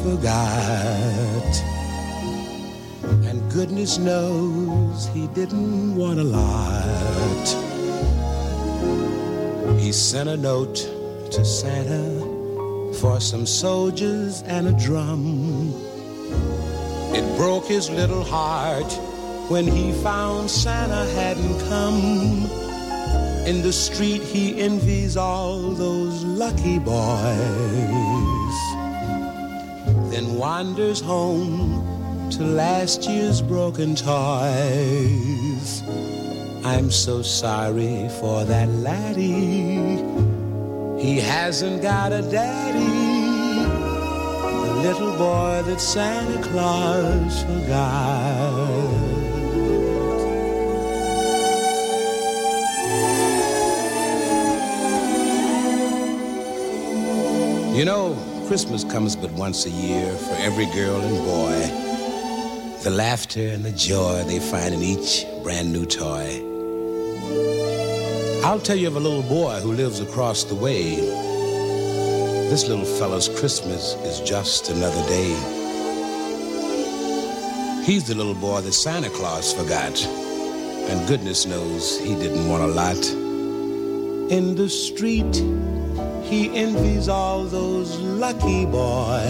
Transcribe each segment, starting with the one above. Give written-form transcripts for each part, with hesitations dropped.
forgot. And goodness knows he didn't want a lot. He sent a note to Santa for some soldiers and a drum. It broke his little heart when he found Santa hadn't come. In the street he envies all those lucky boys, then wanders home to last year's broken toys. I'm so sorry for that laddie, he hasn't got a daddy, the little boy that Santa Claus forgot. You know, Christmas comes but once a year for every girl and boy. The laughter and the joy they find in each brand new toy. I'll tell you of a little boy who lives across the way. This little fella's Christmas is just another day. He's the little boy that Santa Claus forgot, and goodness knows he didn't want a lot. In the street, he envies all those lucky boys,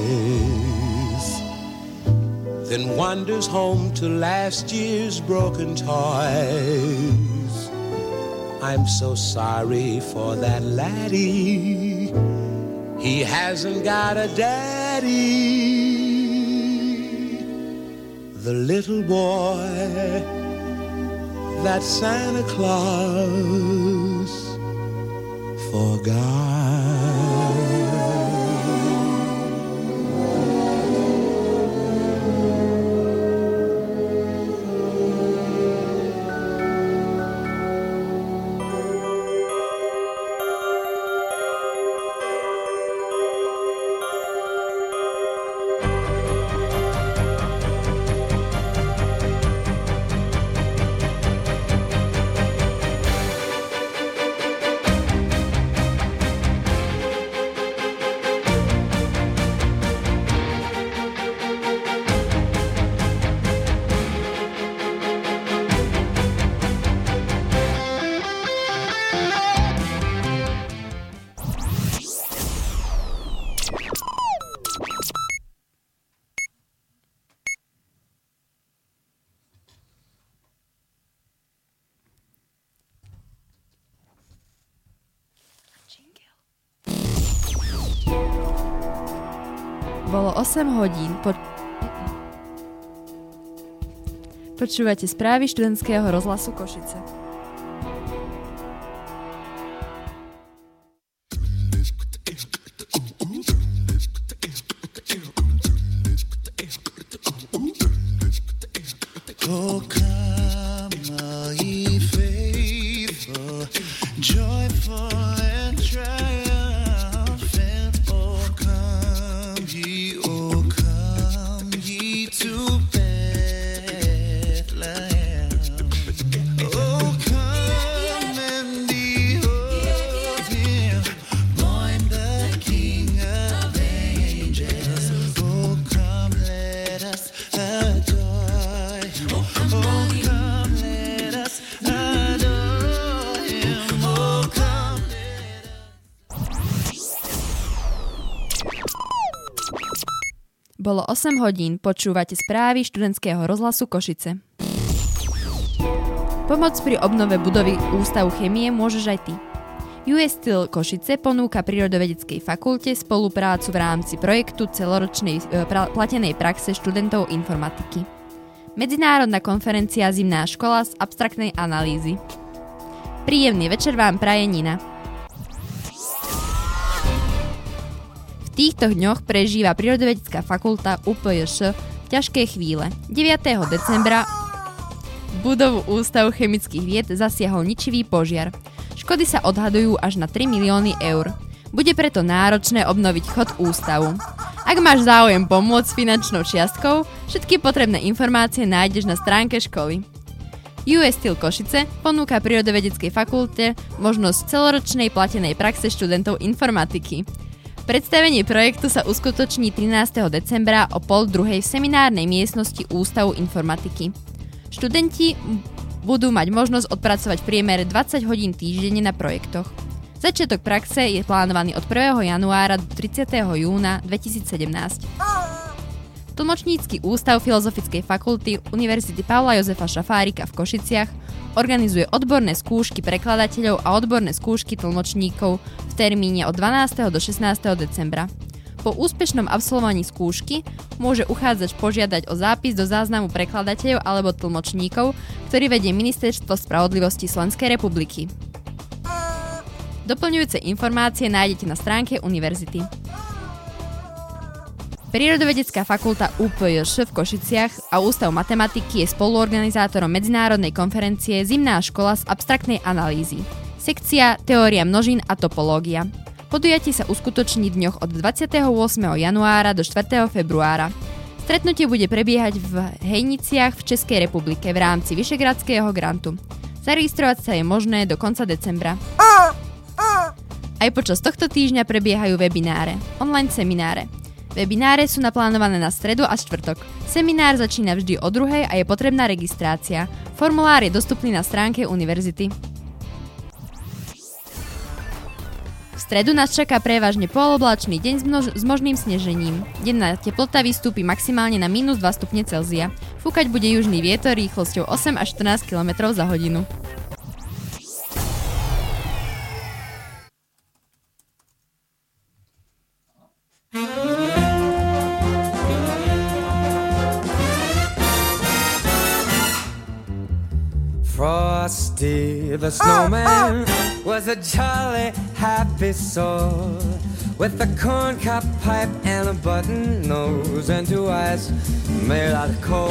then wanders home to last year's broken toys. I'm so sorry for that laddie, he hasn't got a daddy, the little boy that Santa Claus forgot. Bolo 8 hodín. Počúvate správy študentského rozhlasu Košice. Oh, come, all ye faithful, joyful and triumphant. Oh, come ye to Bethlehem. Oh, come and behold him, born the King of angels. Oh, come, let us adore. Bolo 8 hodín, počúvate správy študentského rozhlasu Košice. Pomoc pri obnove budovy Ústavu chémie môžeš aj ty. US Steel Košice ponúka Prírodovedeckej fakulte spoluprácu v rámci projektu celoročnej platenej praxe študentov informatiky. Medzinárodná konferencia Zimná škola z abstraktnej analýzy. Príjemný večer vám praje Nina. V týchto dňoch prežíva Prírodovedecká fakulta UPJŠ ťažké chvíle. 9. decembra budovu Ústavu chemických vied zasiahol ničivý požiar. Škody sa odhadujú až na 3 milióny eur. Bude preto náročné obnoviť chod ústavu. Ak máš záujem pomôcť finančnou čiastkou, všetky potrebné informácie nájdeš na stránke školy. US Steel Košice ponúka Prírodovedeckej fakulte možnosť celoročnej platenej praxe študentov informatiky. Predstavenie projektu sa uskutoční 13. decembra o 12:30 v seminárnej miestnosti Ústavu informatiky. Študenti budú mať možnosť odpracovať v priemere 20 hodín týždenne na projektoch. Začiatok praxe je plánovaný od 1. januára do 30. júna 2017. Tlmočnícky ústav Filozofickej fakulty Univerzity Pavla Jozefa Šafárika v Košiciach organizuje odborné skúšky prekladateľov a odborné skúšky tlmočníkov v termíne od 12. do 16. decembra. Po úspešnom absolvovaní skúšky môže uchádzač požiadať o zápis do záznamu prekladateľov alebo tlmočníkov, ktorý vedie Ministerstvo spravodlivosti Slovenskej republiky. Doplňujúce informácie nájdete na stránke univerzity. Prírodovedecká fakulta UPJŠ v Košiciach a Ústav matematiky je spoluorganizátorom medzinárodnej konferencie Zimná škola z abstraktnej analýzy. Sekcia Teória množín a topológia. Podujatie sa uskutoční v dňoch od 28. januára do 4. februára. Stretnutie bude prebiehať v Hejniciach v Českej republike v rámci Vyšehradského grantu. Zaregistrovať sa je možné do konca decembra. Aj počas tohto týždňa prebiehajú webináre, online semináre. Webináre sú naplánované na stredu a štvrtok. Seminár začína vždy o 2:00 a je potrebná registrácia. Formulár je dostupný na stránke univerzity. V stredu nás čaká prevažne poloblačný deň s možným snežením. Denná teplota vystúpi maximálne na -2 stupne Celzia. Fúkať bude južný vietor rýchlosťou 8 až 14 km za hodinu. Frosty the snowman was a jolly, happy soul with a corncob pipe and a button nose and 2 eyes made out of coal.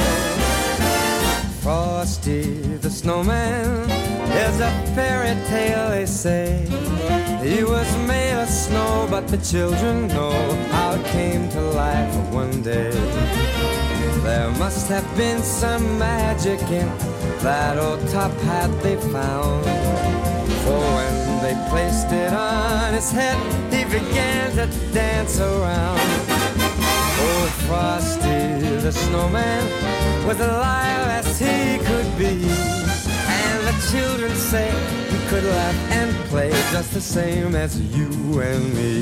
Frosty the snowman is a fairy tale, they say. He was made of snow, but the children know how it came to life one day. There must have been some magic in that old top hat they found, for when they placed it on his head, he began to dance around. Oh, Frosty the snowman was alive as he could be, and the children say he could laugh and play just the same as you and me.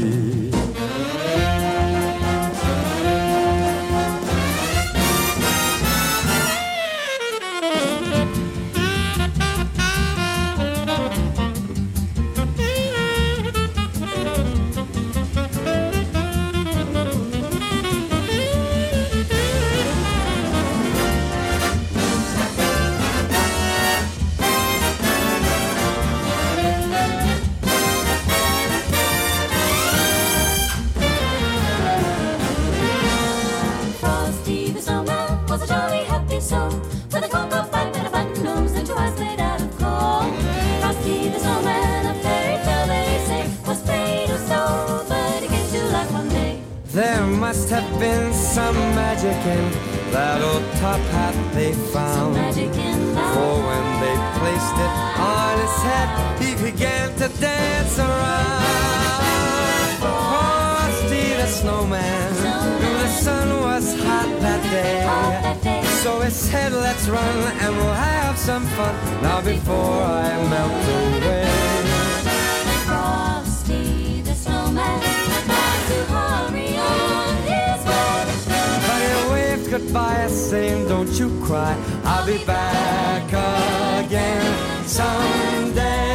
There must have been some magic in that old top hat they found, for when they placed it on his head, he began to dance around. Frosty the snowman knew the sun was hot that day, so he said, let's run and we'll have some fun now before I melt away. Frosty the snowman had to hurry on his way, but he waved goodbye saying, don't you cry, I'll be back again someday.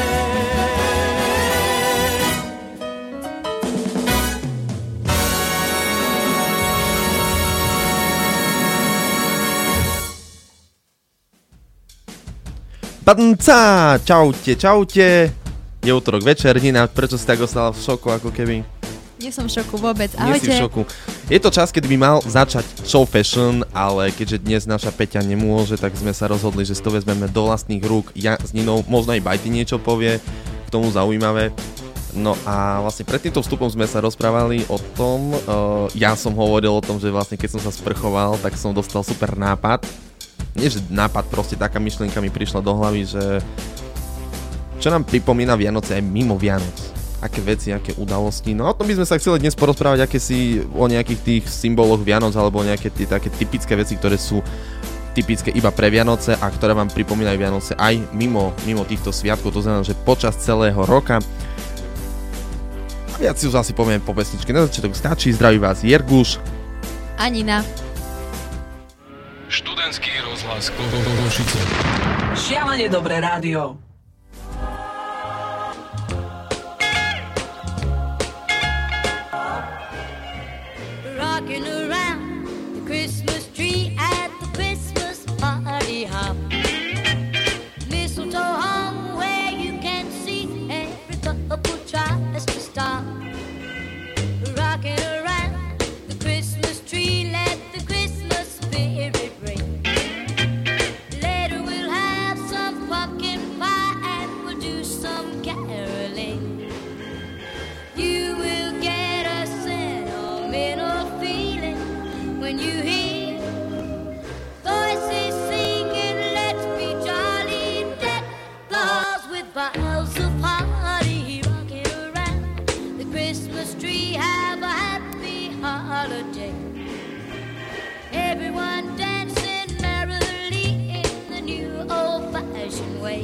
Padnca, čaute, čaute. Je útorok večer, Nina, prečo si tak ostala v šoku, ako keby? Nie som v šoku vôbec, Nie ahojte. si v šoku. Je to čas, kedy by mal začať show fashion, ale keďže dnes naša Peťa nemôže, tak sme sa rozhodli, že si to vezmeme do vlastných rúk. Ja s Ninou, možno aj Bajty niečo povie, k tomu zaujímavé. No a vlastne pred týmto vstupom sme sa rozprávali o tom, ja som hovoril o tom, že vlastne keď som sa sprchoval, tak som dostal super nápad. Nie, že nápad, proste taká myšlienka mi prišla do hlavy, že čo nám pripomína Vianoce aj mimo Vianoc. aké veci, aké udalosti. No o tom by sme sa chceli dnes porozprávať, o nejakých tých symboloch Vianoc alebo nejaké tie také typické veci, ktoré sú typické iba pre Vianoce a ktoré vám pripomínajú Vianoce aj mimo týchto sviatkov, to znamená, že počas celého roka. A viac si už asi povieme po pesničke. Na začiatok stačí, zdraví vás Jerguš a Nina. Študentský rozhlas Košice. Šialene dobré rádio. Rocking around the Christmas tree at the Christmas party hop. Mistletoe hung where you can see every couple tries to stop. Rocking around the Christmas tree, let the Christmas spirit ring. Later we'll have some pumpkin pie and we'll do some caroling. You will get a sentimental feeling when you hear voices singing, let's be jolly, deck the halls with boughs of holly, rocking around the Christmas tree, have a happy holiday. Everyone dancing merrily in the new old-fashioned way.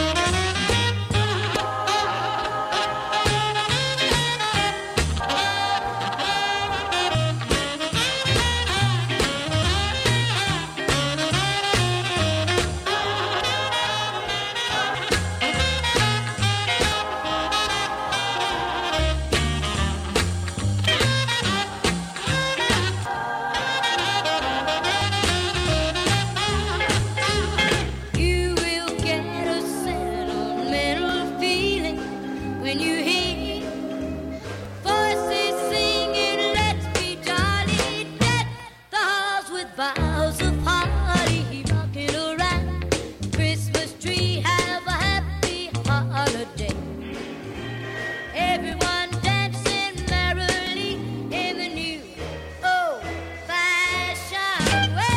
You will get a sentimental feeling when you hear voices singing, let's be jolly, deck the halls with boughs of holly, rocking around the Christmas tree, have a happy holiday. Everyone dancing merrily in the new old-fashioned way.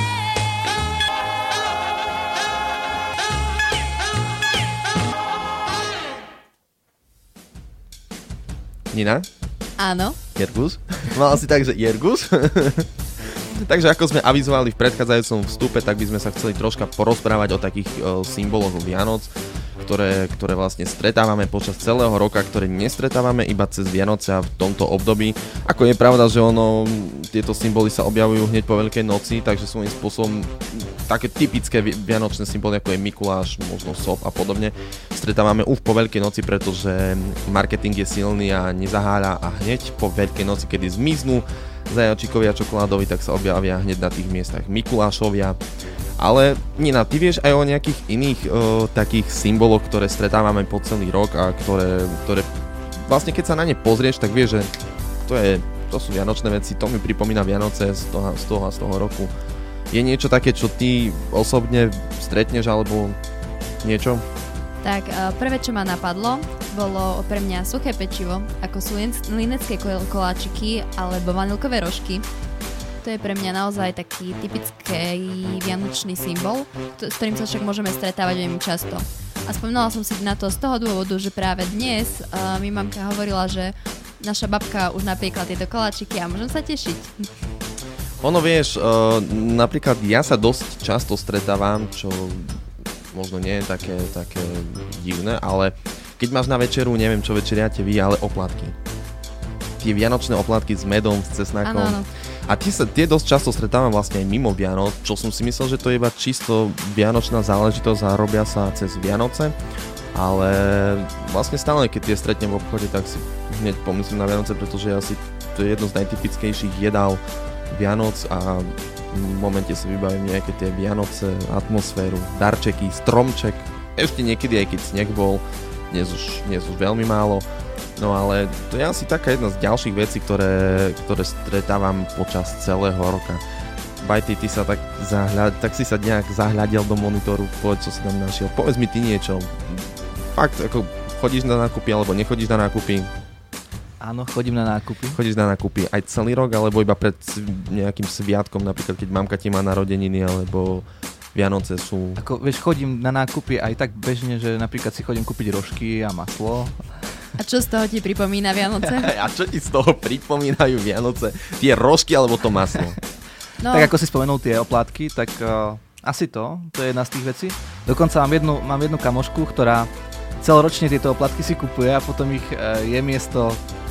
Nina? Áno. Jergus? Mal si tak, že Jergus? Takže ako sme avizovali v predchádzajúcom vstupe, tak by sme sa chceli troška porozprávať o takých symboloch Vianoc, ktoré vlastne stretávame počas celého roka, ktoré nestretávame iba cez Vianoce a v tomto období. Ako je pravda, že tieto symboly sa objavujú hneď po Veľkej noci, takže svojím spôsobom také typické vianočné symboly, ako je Mikuláš, možno sop a podobne, stretávame už po Veľkej noci, pretože marketing je silný a nezaháľa a hneď po Veľkej noci, kedy zmiznú zajačikovia čokoládovi, tak sa objavia hneď na tých miestach Mikulášovia. Ale Nina, ty vieš aj o nejakých iných takých symboloch, ktoré stretávame po celý rok a ktoré vlastne keď sa na ne pozrieš, tak vieš, že to sú vianočné veci, to mi pripomína Vianoce z toho roku. Je niečo také, čo ty osobne stretneš alebo niečo? Tak prvé, čo ma napadlo, bolo pre mňa suché pečivo, ako sú linecké koláčiky alebo vanilkové rožky. To je pre mňa naozaj taký typický vianočný symbol, s ktorým sa však môžeme stretávať veľmi často. A spomínala som si na to z toho dôvodu, že práve dnes mi mamka hovorila, že naša babka už napríklad tieto koláčiky a môžem sa tešiť. Ono vieš, napríklad ja sa dosť často stretávam, čo možno nie je také divné, ale keď máš na večeru, neviem čo večeriate vy, ale oplatky. Tie vianočné oplatky s medom, s cesnakom. Áno. A tie dosť často stretávam vlastne aj mimo Vianoc, čo som si myslel, že to je iba čisto vianočná záležitosť a robia sa cez Vianoce. Ale vlastne stále, keď tie stretnem v obchode, tak si hneď pomyslím na Vianoce, pretože asi to je jedno z najtypickejších jedál Vianoc a v momente si vybavím nejaké tie Vianoce, atmosféru, darčeky, stromček. Ešte niekedy, aj keď sneh bol, dnes už veľmi málo. No ale to je asi taká jedna z ďalších vecí, ktoré stretávam počas celého roka. Bajty, ty sa tak si sa nejak zahľadil do monitoru, povedz, čo si tam našiel. Povedz mi ty niečo. Fakt, ako chodíš na nákupy, alebo nechodíš na nákupy? Áno, chodím na nákupy. Chodíš na nákupy aj celý rok, alebo iba pred nejakým sviatkom, napríklad keď mamka ti má narodeniny, alebo Vianoce sú... Ako, vieš, chodím na nákupy aj tak bežne, že napríklad si chodím kúpiť rožky a maslo. A čo z toho ti pripomína Vianoce? A čo ti z toho pripomínajú Vianoce? Tie rožky alebo to maslo? No, Tak ako si spomenul tie oplátky, tak asi to je jedna z tých vecí. Dokonca mám jednu kamošku, ktorá celoročne tieto oplátky si kupuje a potom ich je miesto...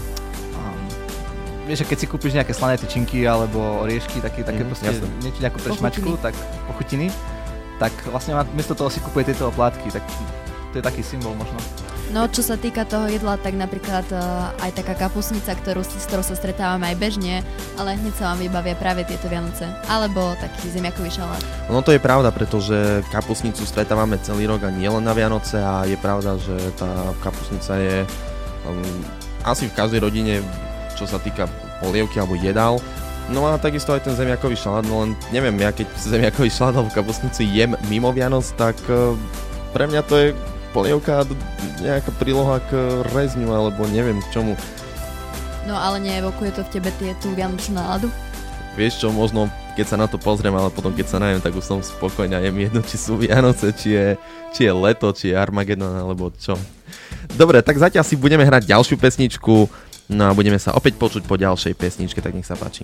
vieš, keď si kúpiš nejaké slané tyčinky alebo oriešky, také proste nejakú prešmačku, tak pochutiny, tak vlastne miesto toho si kupuje tieto oplátky, tak to je taký symbol možno. no, čo sa týka toho jedla, tak napríklad aj taká kapusnica, s ktorou sa stretávame aj bežne, ale hneď sa vám vybavia práve tieto Vianoce. Alebo taký zemiakový šalát. No to je pravda, pretože kapusnicu stretávame celý rok a nie len na Vianoce a je pravda, že tá kapusnica je asi v každej rodine, čo sa týka polievky alebo jedál. No a takisto aj ten zemiakový šalát, no len neviem, ja keď zemiakový šalát alebo kapusnicu jem mimo Vianoc, tak pre mňa to je polievka, nejaká príloha k rezňu alebo neviem k čomu. No ale neevokuje to v tebe tú vianočnú náladu? Vieš čo, možno keď sa na to pozriem, ale potom keď sa najem, tak už som spokojný a jem jedno, či sú Vianoce, či je leto, či je Armagedon alebo čo. Dobre, tak zatiaľ si budeme hrať ďalšiu pesničku, no a budeme sa opäť počuť po ďalšej pesničke, tak nech sa páči.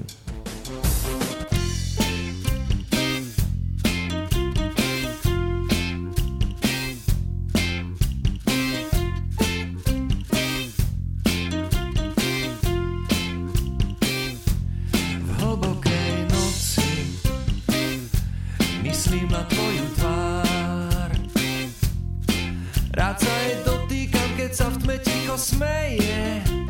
V hlbokej noci myslím na tvoju tvár. Rád sa jej dotýkam, keď sa v tme ticho smeje.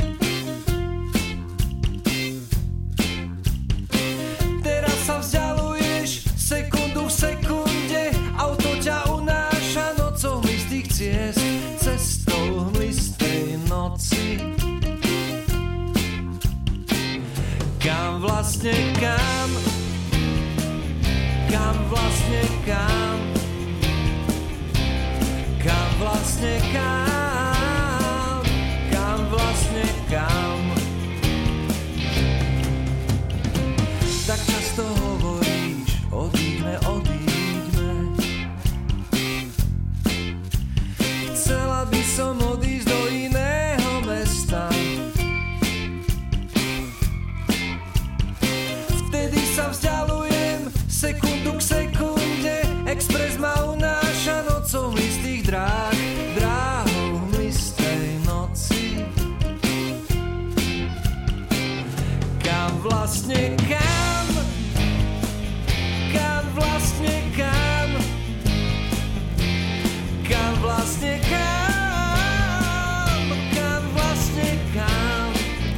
Teraz sa vzdialuješ sekundu v sekunde. Auto ťa unáša nocou hmlistých ciest, cestou hmlistej noci. Kam vlastne kam? Kam vlastne kam? Kam vlastne kam? Kam vlastne kam? Tak často hovoríš, odíďme, odíďme. Chcela by som odísť do iného mesta. Vtedy sa vzdialujem sekundu k sekunde. Expres ma unáša nocou hmlistých dráh, dráhou hmlistej noci. Kam vlastne kam? Kam vlastne kam? Kam vlastne kam? Kam vlastne kam?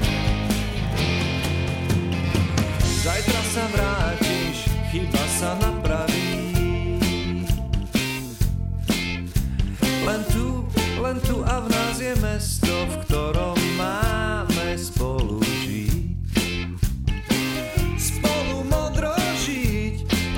Zajtra sa vrátiš, chyba sa napraví. Len tu a v nás je mesto, v ktorom máme spolu žiť. Spolu modro žiť.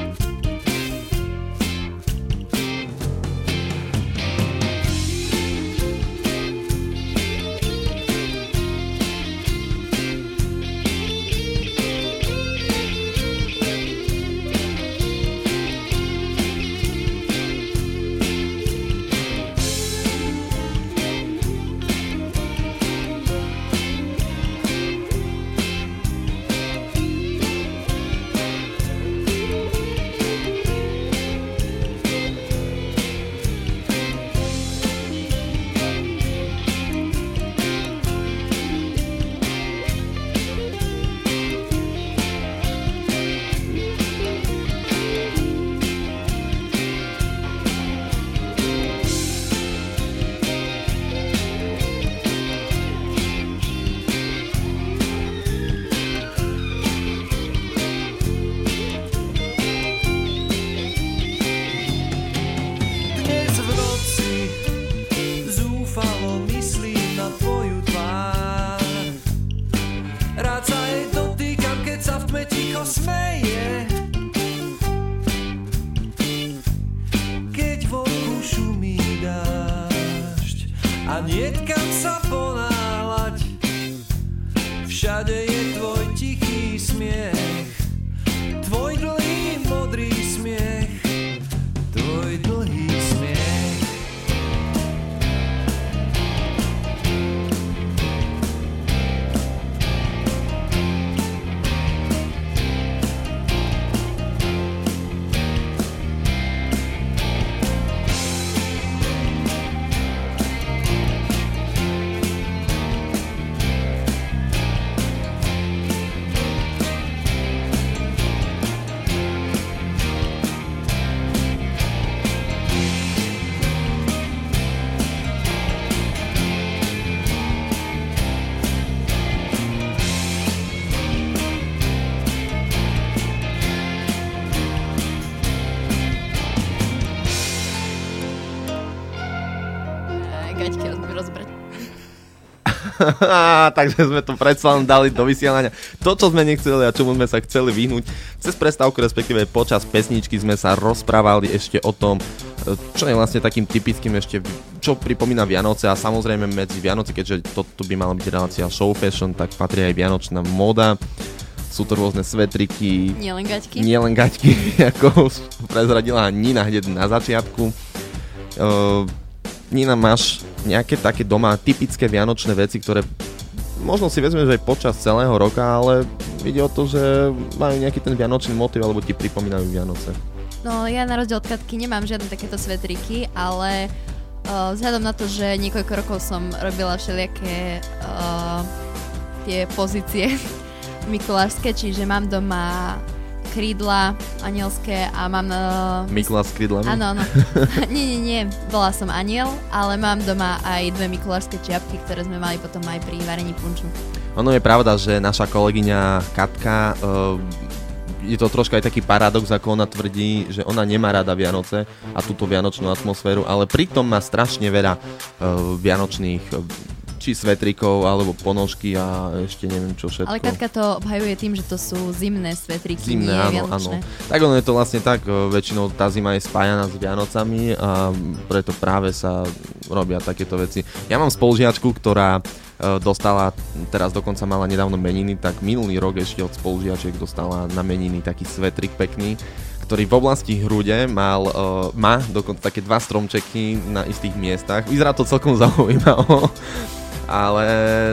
Dnes v noci zúfalo myslím na tvoju tvár. Rád sa jej dotýkam, keď sa v tme ticho smeje. Keď vonku šumí dážď a niet kam sa ponáhľať. Všade je tvoj tichý smiech, tvoj dlhý modrý smiech, tvoj dlhý smiech. Takže sme to predsa len dali do vysielania. To, čo sme nechceli a čomu sme sa chceli vyhnúť. Cez prestávku, respektíve počas pesničky sme sa rozprávali ešte o tom, čo je vlastne takým typickým ešte, čo pripomína Vianoce a samozrejme medzi Vianoce, keďže toto by mala byť relácia show fashion, tak patrí aj vianočná móda. Sú to rôzne svetriky. Nielen gaťky, ako prezradila Nina hneď na začiatku. Nina, máš nejaké také doma typické vianočné veci, ktoré možno si vezmeš aj počas celého roka, ale ide o to, že majú nejaký ten vianočný motiv alebo ti pripomínajú Vianoce? No ja na rozdiel od Katky nemám žiadne takéto svetriky, ale vzhľadom na to, že niekoľko rokov som robila všelijaké tie pozície mikulášske, čiže mám doma krídla anielské a mám... Mikuláš s krídlami? Áno. Nie, bola som aniel, ale mám doma aj 2 mikulášske čiapky, ktoré sme mali potom aj pri varení punču. Ono je pravda, že naša kolegyňa Katka, je to troška aj taký paradox, ako ona tvrdí, že ona nemá rada Vianoce a túto vianočnú atmosféru, ale pritom má strašne veľa vianočných či svetrikov, alebo ponožky a ešte neviem čo všetko. Ale Katka to obhajuje tým, že to sú zimné svetriky, zimné, nie áno, vianočné. Áno. Tak ono je to vlastne tak, väčšinou tá zima je spájaná s Vianocami a preto práve sa robia takéto veci. Ja mám spolužiačku, ktorá dostala, teraz dokonca mala nedávno meniny, tak minulý rok ešte od spolužiačiek dostala na meniny taký svetrik pekný, ktorý v oblasti hrude má dokonca také 2 stromčeky na istých miestach. Vyzerá to celkom zaujímavé. Ale...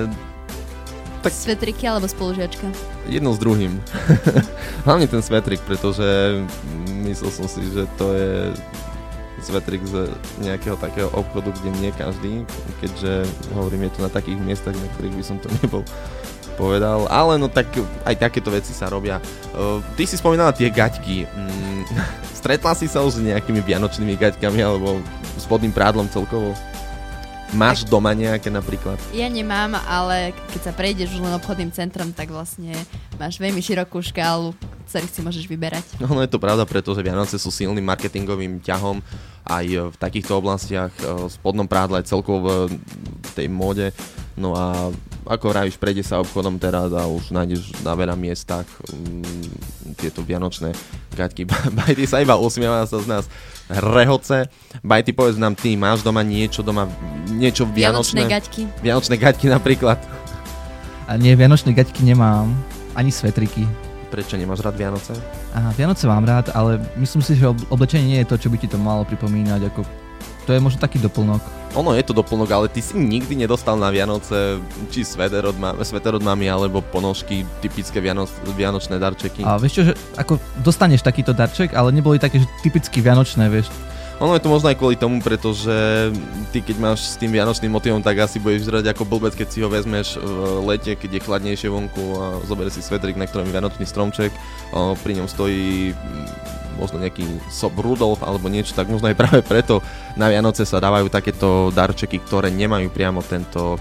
Tak... Svetriky alebo spolužiačka? Jedno s druhým. Hlavne ten svetrik, pretože myslel som si, že to je svetrik z nejakého takého obchodu, kde nie každý, keďže hovorím, je to na takých miestach, na ktorých by som to nebol povedal. Ale no tak aj takéto veci sa robia. Ty si spomínala tie gaťky. Stretla si sa už s nejakými vianočnými gaťkami alebo spodným prádlom celkovo? Máš doma nejaké napríklad? Ja nemám, ale keď sa prejdeš už len obchodným centrom, tak vlastne máš veľmi širokú škálu, ktorých si môžeš vyberať. No je to pravda, pretože Vianoce sú silným marketingovým ťahom aj v takýchto oblastiach, v spodnom prádle, celkovo v tej móde. No a ako vravíš, prejde sa obchodom teraz a už nájdeš na veľa miestach tieto vianočné gaťky. Bajty sa iba usmieva sa z nás rehoce. Bajty, povedz nám, ty máš doma niečo vianočné? Vianočné gaťky napríklad. A nie, vianočné gaťky nemám, ani svetriky. Prečo nemáš rád Vianoce? Vianoce mám rád, ale myslím si, že oblečenie nie je to, čo by ti to malo pripomínať. To je možno taký doplnok. Ono je to doplnok, ale ty si nikdy nedostal na Vianoce či sveter od mami alebo ponožky, typické vianočné darčeky. A vieš čo, že ako dostaneš takýto darček, ale neboli také, že typicky vianočné, vieš. Ono je to možno aj kvôli tomu, pretože ty keď máš s tým vianočným motivom, tak asi budeš vyzerať ako blbec, keď si ho vezmeš v lete, keď je chladnejšie vonku a zoberieš si svetrik, na ktorom je vianočný stromček, pri ňom stojí možno nejaký sob Rudolf alebo niečo, tak možno aj práve preto na Vianoce sa dávajú takéto darčeky, ktoré nemajú priamo tento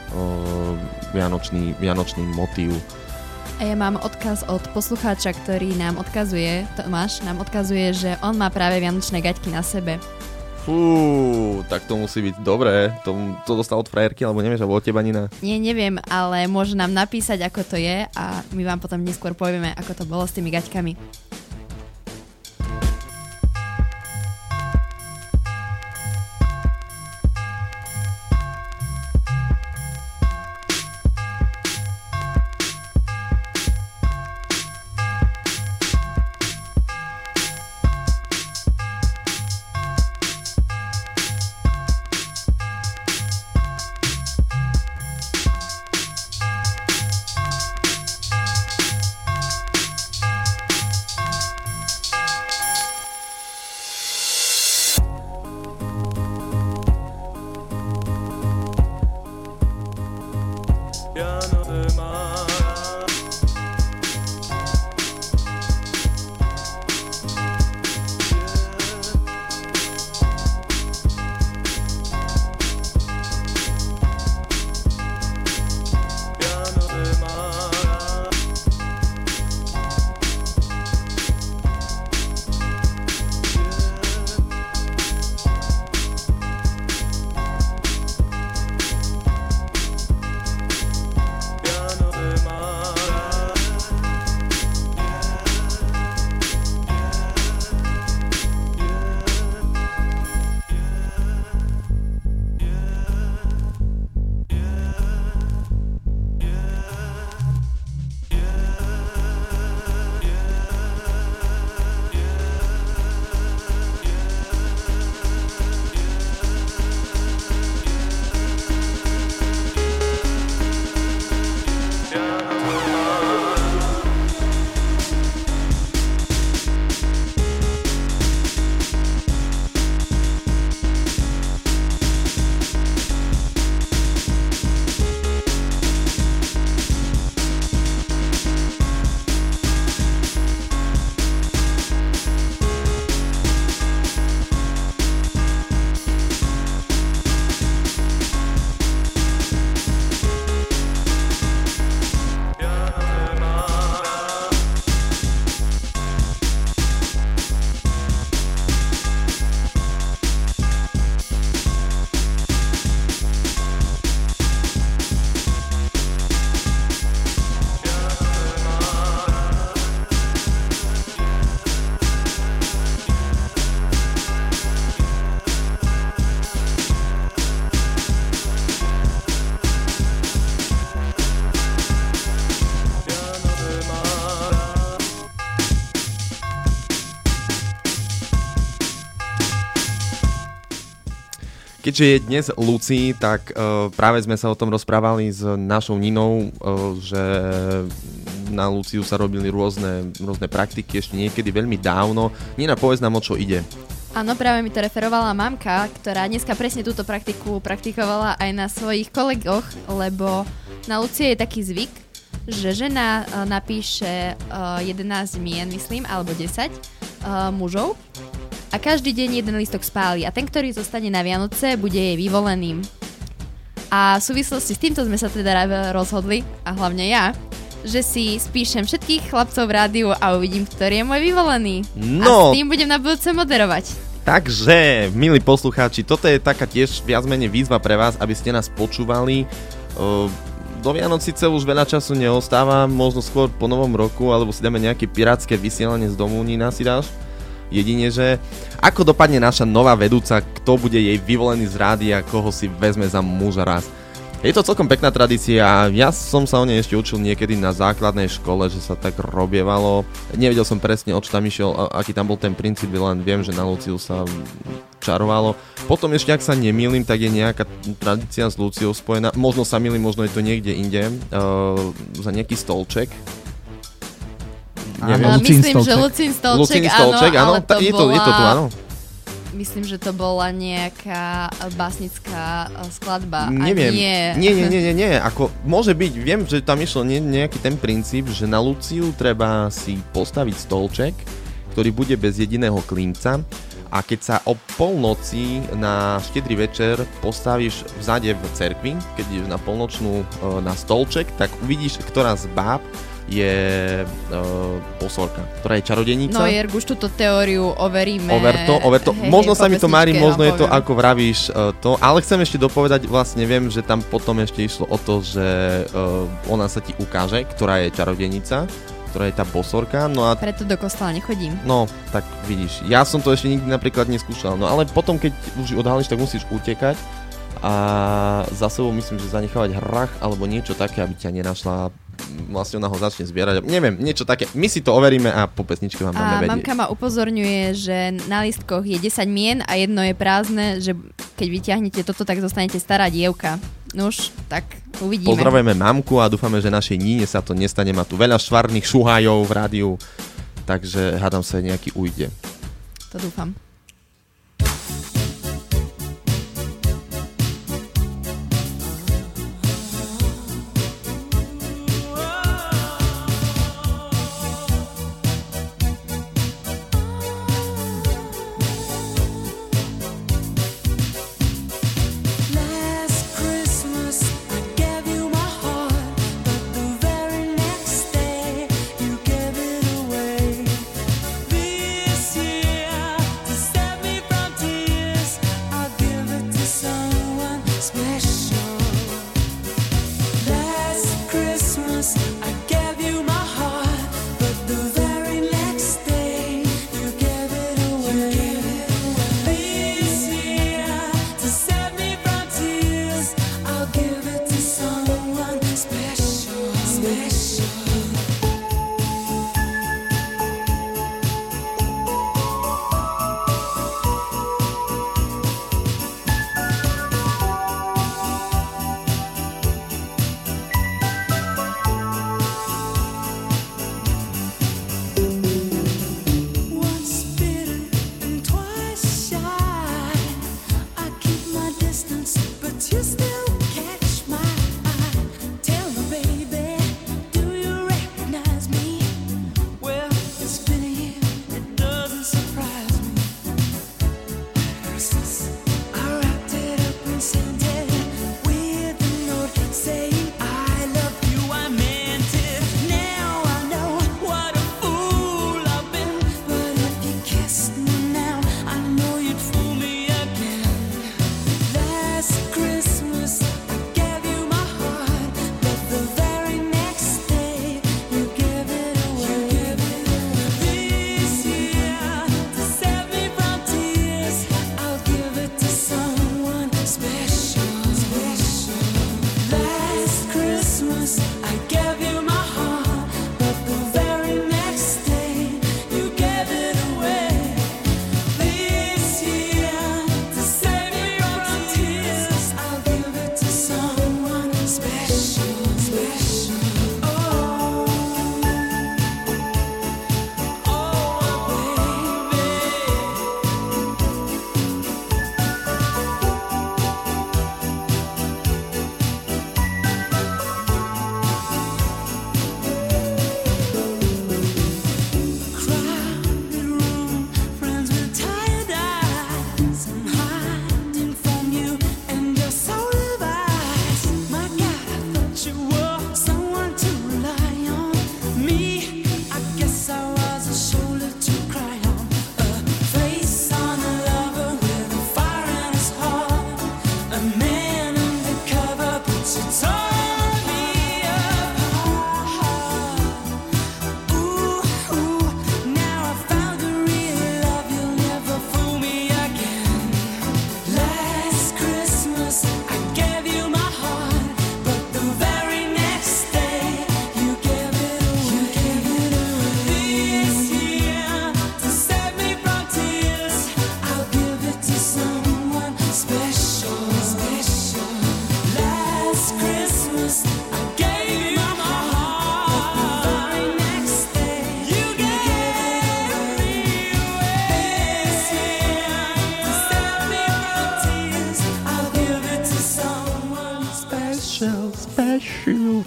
vianočný motív. A ja mám odkaz od poslucháča, ktorý nám odkazuje, Tomáš nám odkazuje, že on má práve vianočné gaťky na sebe. Fú, tak to musí byť dobré. To dostal od frajerky, alebo nevieš, alebo od teba, Nina? Nie, neviem, ale môže nám napísať, ako to je a my vám potom neskôr povieme, ako to bolo s tými gaťkami. Keďže je dnes Lucí, tak práve sme sa o tom rozprávali s našou Ninou, že na Luciu sa robili rôzne praktiky, ešte niekedy veľmi dávno. Nina, povedz nám, o čo ide. Áno, práve mi to referovala mamka, ktorá dneska presne túto praktiku praktikovala aj na svojich kolegoch, lebo na Lucie je taký zvyk, že žena napíše 11 mien, myslím, alebo 10 mužov, a každý deň jeden lístok spáli a ten, ktorý zostane na Vianoce, bude jej vyvoleným. A v súvislosti s týmto sme sa teda rozhodli, a hlavne ja, že si spíšem všetkých chlapcov v rádiu a uvidím, ktorý je môj vyvolený. No, a s tým budem na budúce moderovať. Takže, milí poslucháči, toto je taká tiež viac menej výzva pre vás, aby ste nás počúvali. Do Vianoc síce už veľa času neostáva, možno skôr po novom roku, alebo si dáme nejaké pirátske vysielanie z domu, Nina, si dáš? Jedine, že ako dopadne naša nová vedúca, kto bude jej vyvolený z rádia, koho si vezme za muža raz. Je to celkom pekná tradícia, ja som sa o nej ešte učil niekedy na základnej škole, že sa tak robievalo. Nevedel som presne, o čo tam išiel, aký tam bol ten princíp, len viem, že na Luciu sa čarovalo. Potom ešte, ak sa nemýlim, tak je nejaká tradícia s Luciou spojená, možno sa mýlim, možno je to niekde inde, za nejaký stolček. Myslím, že Lucín stolček, áno, ale je to tu, áno. Myslím, že to bola nejaká básnická skladba. Neviem. Nie. Ako, môže byť, viem, že tam išlo nejaký ten princíp, že na Luciu treba si postaviť stolček, ktorý bude bez jediného klinca, a keď sa o polnoci na štedrý večer postavíš vzade v cerkvi, keď ideš na polnočnú na stolček, tak uvidíš, ktorá z báb je posorka, ktorá je čarodejnica. No Jerg, už túto teóriu overíme. Over to. Možno sa mi to mári, možno je to ako vravíš to, ale chcem ešte dopovedať, vlastne viem, že tam potom ešte išlo o to, že ona sa ti ukáže, ktorá je čarodejnica, ktorá je tá bosorka. No a preto do kostola nechodím. No, tak vidíš, ja som to ešte nikdy napríklad neskúšal, no ale potom, keď už odhalíš, tak musíš utekať a za sebou myslím, že zanechávať hrách alebo niečo také, aby ťa nenašla. Vlastne ona ho začne zbierať. Neviem, niečo také. My si to overíme a po pesničke vám dáme vedieť. A mamka ma upozorňuje, že na lístkoch je 10 mien a jedno je prázdne, že keď vyťahnete toto, tak zostanete stará dievka. Nuž, tak uvidíme. Pozdravujeme mamku a dúfame, že našej Níne sa to nestane. Má tu veľa švarných šuhajov v rádiu, takže hádam sa nejaký ujde. To dúfam. This year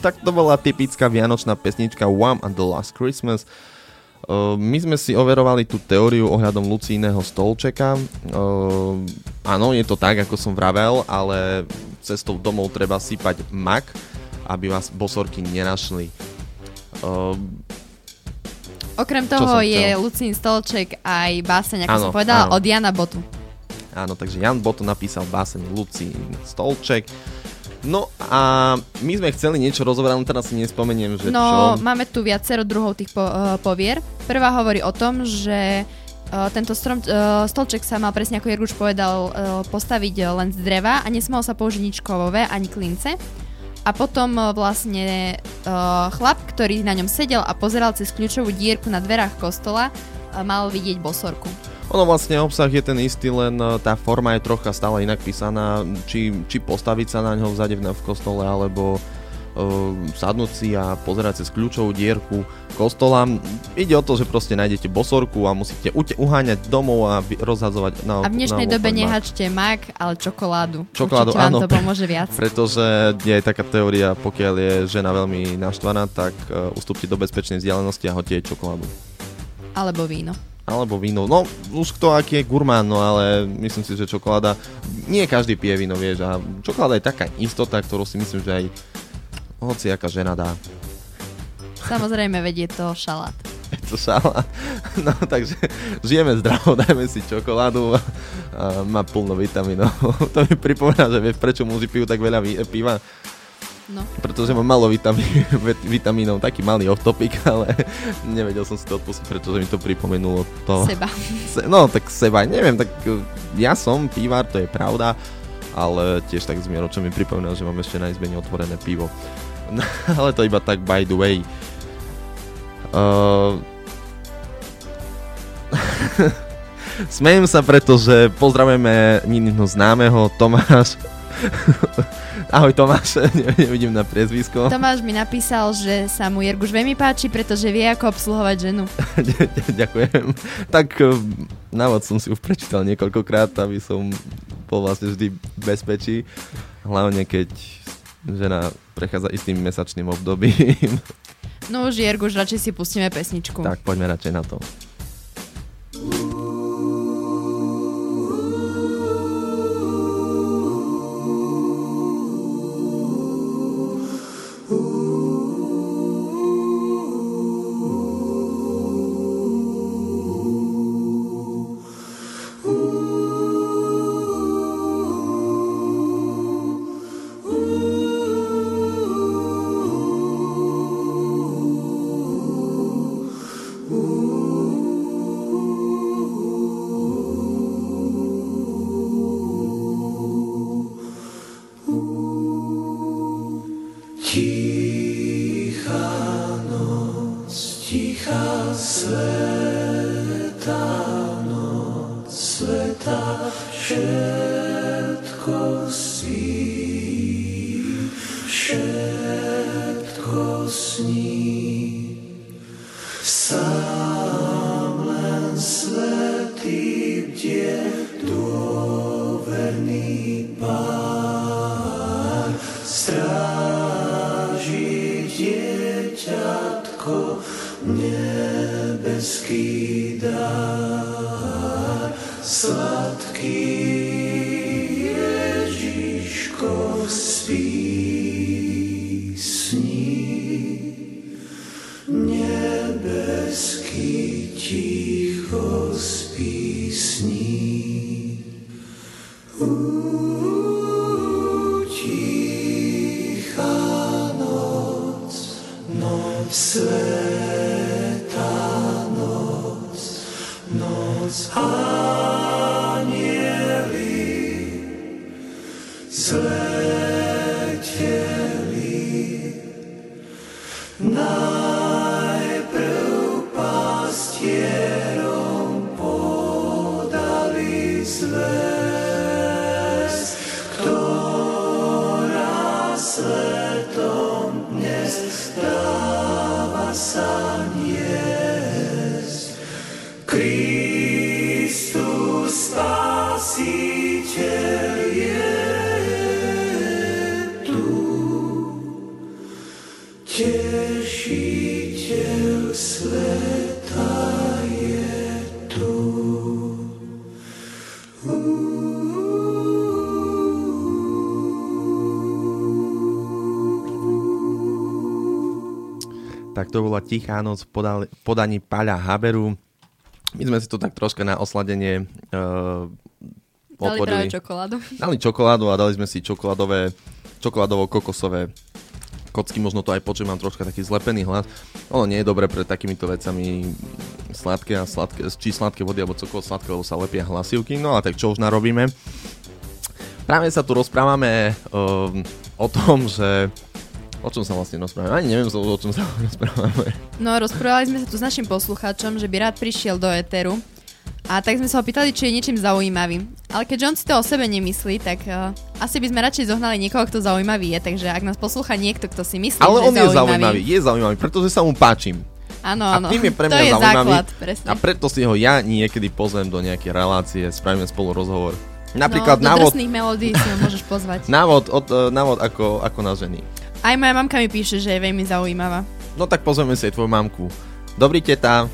tak to bola typická vianočná pesnička Wham and the Last Christmas. My sme si overovali tú teóriu ohľadom Lucíneho stolčeka. Áno, je to tak, ako som vravel, ale cestou domov treba sypať mak, aby vás bosorky nenašli. Okrem toho je Lucín stolček aj báseň, ako som povedala, od Jana Botu. Áno, takže Jan Botu napísal báseň Lucín stolček. No a my sme chceli niečo rozoberať, teraz si nespomeniem, že čo. No, máme tu viacero druhov tých povier. Prvá hovorí o tom, že tento stolček sa mal, presne ako Jerguš povedal, postaviť len z dreva a nesmelo sa použiť nič kovové ani klince. A potom vlastne chlap, ktorý na ňom sedel a pozeral cez kľúčovú dierku na dverách kostola, mal vidieť bosorku. Ono vlastne obsah je ten istý, len tá forma je trocha stále inak písaná, či postaviť sa na ňo vzade v kostole, alebo sadnúť si a pozerať cez kľúčovú dierku kostola. Ide o to, že proste nájdete bosorku a musíte uháňať domov a rozhadzovať na A v dnešnej dobe nehačte mak, ale čokoládu. Čokoládu, určite áno. vám to pomôže viac. Pretože je taká teória, pokiaľ je žena veľmi naštvaná, tak ustúpte do bezpečnej vzdialenosti a hoďte jej čokoládu. Alebo víno. No, už kto aký je gurmán, no ale myslím si, že čokoláda, nie každý pije víno, vieš, a čokoláda je taká istota, ktorú si myslím, že aj hociaká žena dá. Samozrejme, vedie to šalát. Je to šalát. No, takže žijeme zdravo, dajme si čokoládu a má plno vitamínov. To mi pripomína, že vieš, prečo muži pijú tak veľa piva. No. Pretože mám malo vitamínov, taký malý off-topic, ale nevedel som si to odpustiť, pretože mi to pripomenulo to... Seba. No, tak seba, neviem, tak ja som pivár, to je pravda, ale tiež tak zmieročo mi pripomínal, že mám ešte na izbe neotvorené pivo. No, ale to iba tak by the way. Smejem sa, pretože pozdravujeme Ninino známeho Tomáš. Ahoj Tomáš, nevidím na priezvisko. Tomáš mi napísal, že sa mu Jerguš veľmi páči, pretože vie, ako obsluhovať ženu. Ďakujem. Tak návod som si už prečítal niekoľkokrát, aby som bol vlastne vždy v bezpečí. Hlavne keď žena prechádza istým mesačným obdobím. No už Jerguš, radšej si pustíme pesničku. Tak, poďme radšej na to. tak to bola Tichá noc v podaní Paľa Haberu. My sme si to tak troška na osladenie dali práve čokoládu. Dali čokoládu a dali sme si čokoládovo-kokosové kocky, možno to aj počujem, mám troška taký zlepený hlas. Ono nie je dobre pred takýmito vecami či sladké vody, alebo cokoliv sladké, lebo sa lepia hlasivky. No a tak čo už narobíme? Práve sa tu rozprávame o tom, že... O čom sa vlastne rozprávame? Ani neviem, o čom sa rozprávame. No, rozprávali sme sa tu s našim poslucháčom, že by rád prišiel do éteru. A tak sme sa ho pýtali, či je niečím zaujímavým. Ale keďže on si to o sebe nemyslí, tak asi by sme radšej zohnali niekoho, kto zaujímavý je. Takže ak nás poslúcha niekto, kto si myslí, ale že on je zaujímavý, pretože sa mu páčim. Áno, a tým je pre mňa to je zaujímavý. Základ, presne. A preto si ho ja niekedy pozvem do nejakej relácie, spravíme spolu rozhovor. Napríklad do drsných melódií si ho môžeš pozvať. Návod ako na ženy. Aj moja mamka mi píše, že je veľmi zaujímavá. No tak pozveme si aj tvoju mamku. Dobrý, teta.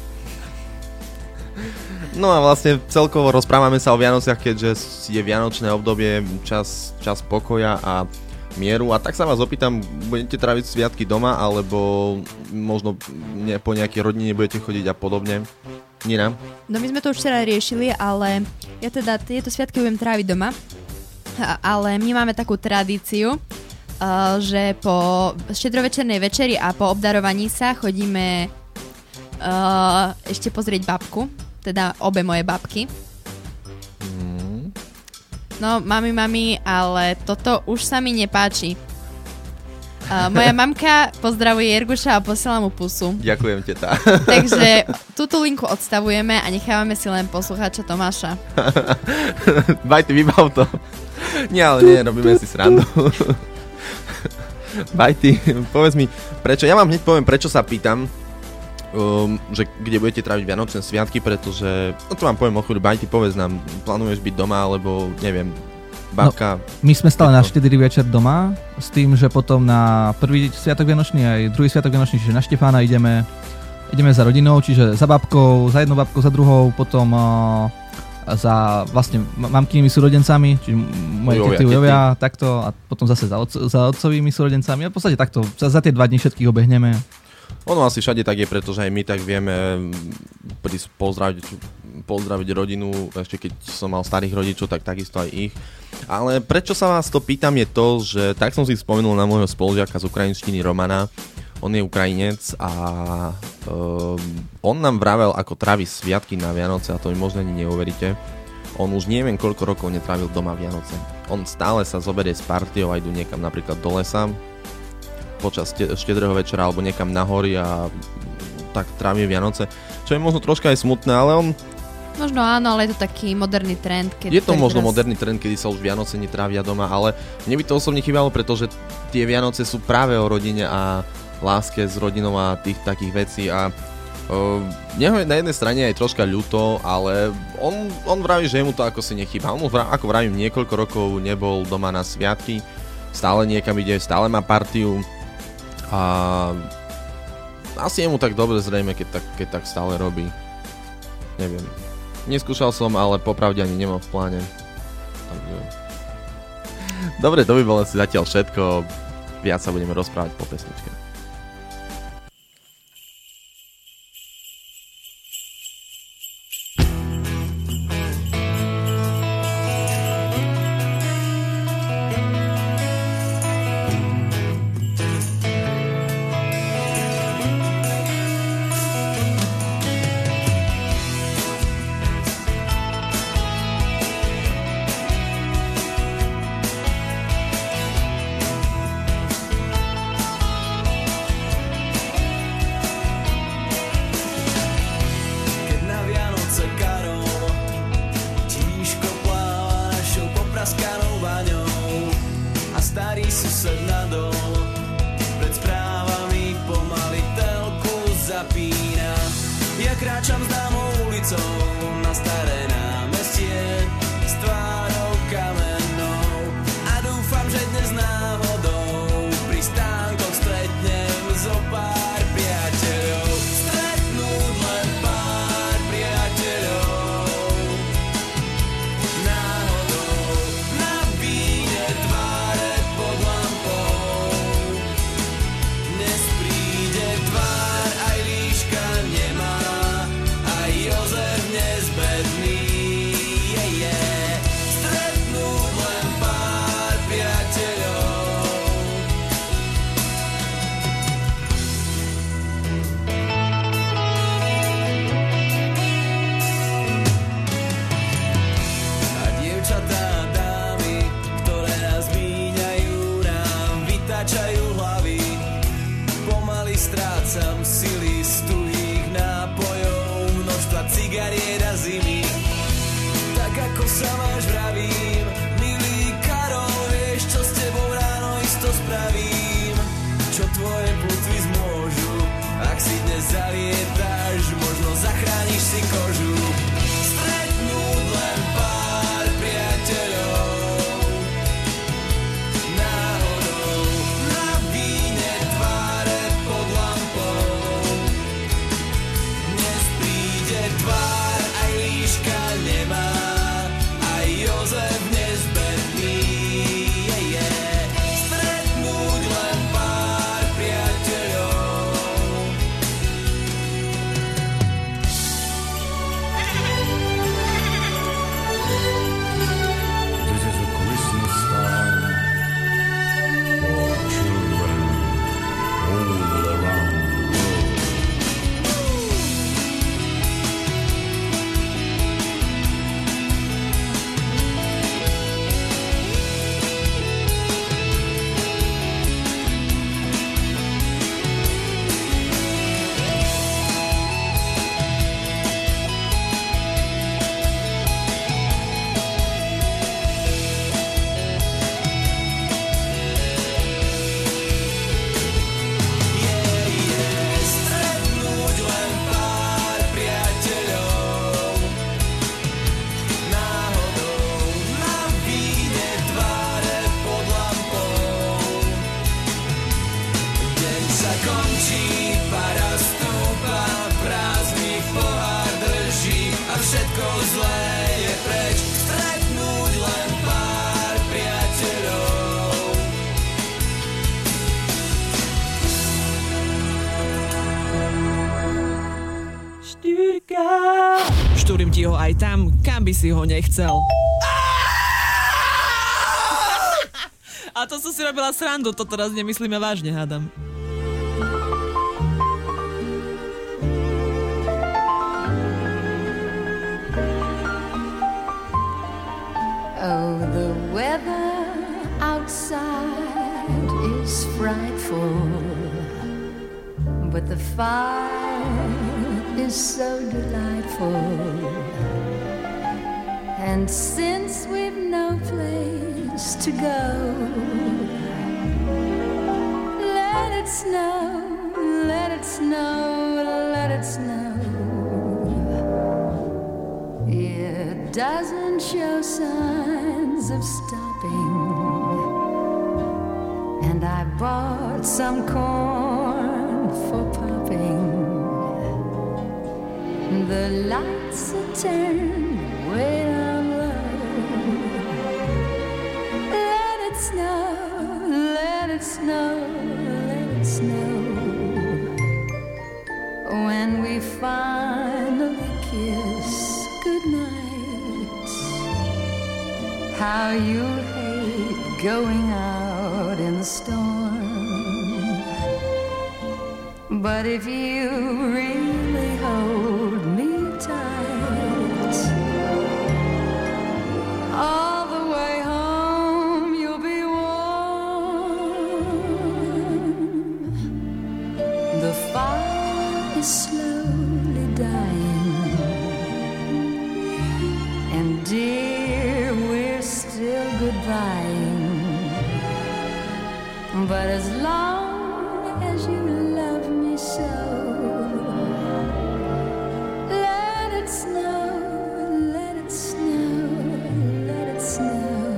No a vlastne celkovo rozprávame sa o Vianociach, keďže je vianočné obdobie, čas pokoja a mieru. A tak sa vás opýtam, budete tráviť sviatky doma, alebo možno po nejakej rodine budete chodiť a podobne? Nina? No my sme to už včera riešili, ale ja teda tieto sviatky budem tráviť doma. Ale my máme takú tradíciu, že po štedrovečernej večeri a po obdarovaní sa chodíme ešte pozrieť babku. Teda obe moje babky. No, mami, ale toto už sa mi nepáči. Moja mamka pozdravuje Jerguša a posiela mu pusu. Ďakujem, teta. Takže túto linku odstavujeme a nechávame si len poslucháča Tomáša. Bajty, vybav to. Nie, ale nie, robíme si srandu. Bajty, povedz mi, prečo, ja vám hneď poviem, prečo sa pýtam, že kde budete tráviť Vianočné sviatky, pretože, no to vám poviem o chvíľu, Bajty, povedz nám, plánuješ byť doma, alebo neviem, babka... No, my sme stále na štedrý večer doma, s tým, že potom na prvý sviatok Vianočný aj druhý sviatok Vianočný, čiže na Štefána ideme za rodinou, čiže za babkou, za jednou babkou, za druhou, potom za vlastne mamkynými súrodencami, čiže moje tety ujovia, takto, a potom zase za otcovými súrodencami, a v podstate takto, za tie 2 dni všetkých obehneme. Ono asi všade tak je, pretože aj my tak vieme pozdraviť rodinu, ešte keď som mal starých rodičov, tak takisto aj ich. Ale prečo sa vás to pýtam je to, že tak som si spomenul na môjho spolužiaka z ukrajinštiny Romana. On je Ukrajinec a on nám vravel, ako trávi sviatky na Vianoce, a to mi možno ani neuveríte. On už neviem koľko rokov netrávil doma Vianoce. On stále sa zoberie s partiou a idú niekam napríklad do lesa počas štedrého večera alebo niekam na hory a tak trávie Vianoce, čo je možno troška aj smutné, ale on... Možno áno, ale je to taký moderný trend. Je to možno moderný trend, kedy sa už Vianoce netrávia doma, ale mne by to osobne chýbalo, pretože tie Vianoce sú práve o rodine a láske s rodinou a tých takých vecí a neho je na jednej strane aj troška ľúto, ale on vraví, že mu to ako si nechýba. On ako vravím, niekoľko rokov nebol doma na sviatky, stále niekam ide, stále má partiu. A asi je mu tak dobre zrejme, keď tak stále robí. Neviem. Neskúšal som, ale popravde ani nemám v pláne. Dobre, to by bolo asi zatiaľ všetko. Viac sa budeme rozprávať po pesničke. Dnes príde tvár Štúrim ti ho aj tam, kam by si ho nechcel. A to som si robila srandu, to teraz nemyslíme vážne, hádam. Oh, the weather outside is frightful, but the fire is so delightful. And since we've no place to go, let it snow, let it snow, let it snow. It doesn't show signs of stopping, and I bought some corn for popping. The lights are turned way down low. Let it snow, let it snow, let it snow. When we finally kiss goodnight, how you'll hate going out in the storm. But if you really hold me tight, all the way home you'll be warm. The fire is slowly dying, and dear, we're still goodbying. But as long as you love me so, let it snow, let it snow, let it snow.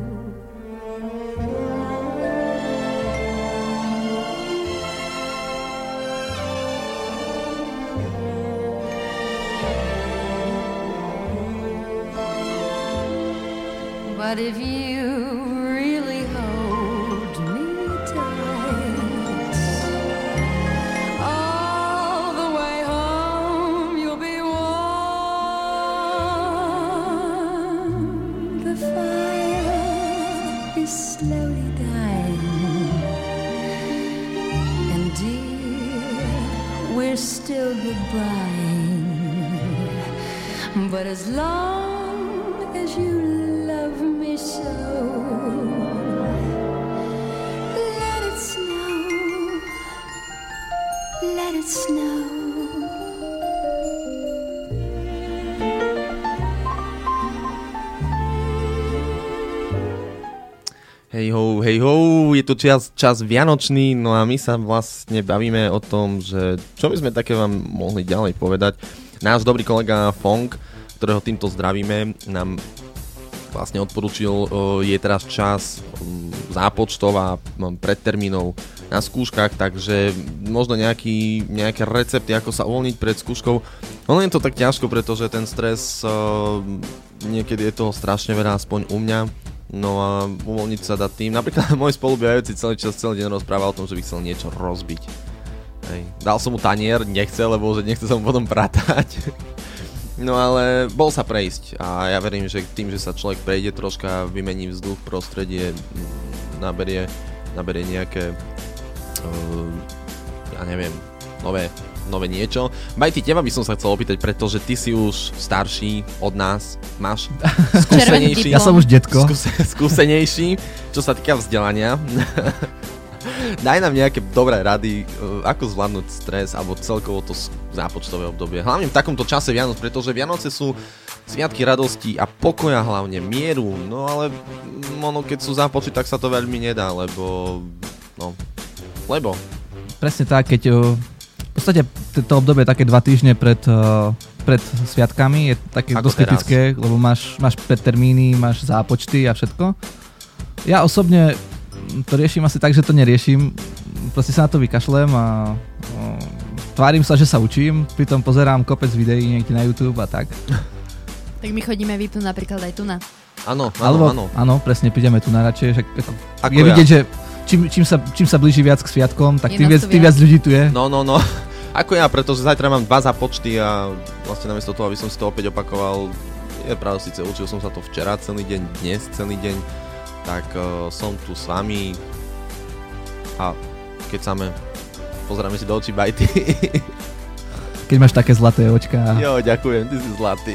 But if you really hold me tight, all the way home you'll be warm. The fire is slowly dying, and dear, we're still goodbying. But as long as you love me so, let it snow, let it snow. Hej ho, je tu čas vianočný, no a my sa vlastne bavíme o tom, že čo by sme také vám mohli ďalej povedať. Náš dobrý kolega Fong, ktorého týmto zdravíme, nám vlastne odporúčil, je teraz čas zápočtov a predtermínov na skúškach, takže možno nejaké recepty, ako sa uvoľniť pred skúškou. Ono je to tak ťažko, pretože ten stres, niekedy je toho strašne veľa, aspoň u mňa. No a uvoľniť sa dá tým. Napríklad môj spolubývajúci celý deň rozprával o tom, že by chcel niečo rozbiť. Hej. Dal som mu tanier, nechcel, lebo že nechce sa mu potom pratať. No ale bol sa prejsť a ja verím, že tým, že sa človek prejde troška, vymení vzduch, prostredie, naberie nejaké, ja neviem, nové niečo. Bajty, teba by som sa chcel opýtať, pretože ty si už starší od nás, máš skúsenejší. Ja som už detko. Skúsenejší, čo sa týka vzdelania. Daj nám nejaké dobré rady, ako zvládnuť stres alebo celkovo to zápočtové obdobie. Hlavne v takomto čase Vianoc, pretože Vianoce sú sviatky radosti a pokoja, hlavne mieru. No ale keď sú zápočty, tak sa to veľmi nedá, lebo. Presne tak, keď v podstate to obdobie také 2 týždne pred sviatkami je také dosť typické, lebo máš predtermíny, máš zápočty a všetko. Ja osobne to riešim asi tak, že to neriešim. Proste sa na to vykašlem a tvárim sa, že sa učím, pritom pozerám kopec videí niekde na YouTube a tak. Tak my chodíme vypnúť napríklad aj tu na. Áno. Áno, presne, prídeme tu na radšej. Je vidieť, že čím sa blíži viac k sviatkom, tak tým viac ľudí tu je. No. Ako ja, pretože zajtra mám 2 zápočty a vlastne namiesto toho, aby som si to opäť opakoval, je pravda, síce učil som sa to včera celý deň, dnes celý deň, tak som tu s vami a keď same pozrieme si do očí Bajty. Keď máš také zlaté očká. Jo, ďakujem, ty si zlatý.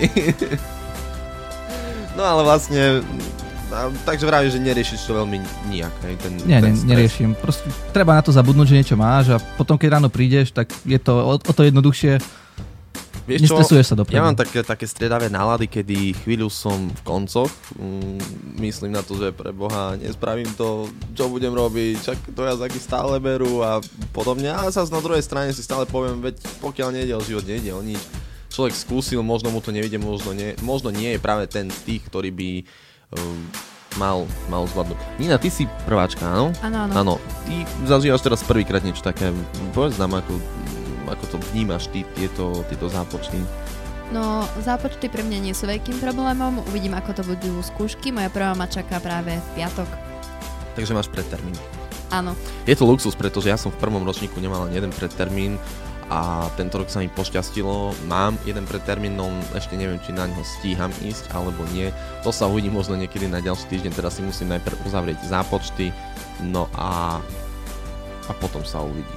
No ale vlastne, takže vravíš, že neriešiš to veľmi nijak, hej, ten neriešim. Proste treba na to zabudnúť, že niečo máš a potom, keď ráno prídeš, tak je to o to jednoduchšie. Vieš čo, nestresuješ sa dopredu. Ja mám také striedavé nálady, kedy chvíľu som v koncoch, myslím na to, že pre Boha nespravím to, čo budem robiť, čak to jazyky stále berú a podobne. A zase na druhej strane si stále poviem, veď pokiaľ nejde o život, nejde o nič. Človek skúsil, možno mu to nevidie, možno nie je práve ten z tých, ktorý by mal zvládnuť. Nina, ty si prváčka, áno? Áno. Ty zažívaš teraz prvýkrát niečo také, povedz nám, ako to vnímaš ty, tieto zápočty? No, zápočty pre mňa nie sú veľkým problémom, uvidím, ako to budú skúšky, moja prvá ma čaká práve v piatok. Takže máš predtermín. Áno. Je to luxus, pretože ja som v prvom ročníku nemal ani jeden predtermín a tento rok sa mi pošťastilo, mám jeden predtermín, no ešte neviem, či na ňo stíham ísť alebo nie. To sa uvidí možno niekedy na ďalší týždeň, teraz si musím najprv uzavrieť zápočty, no a potom sa uvidí.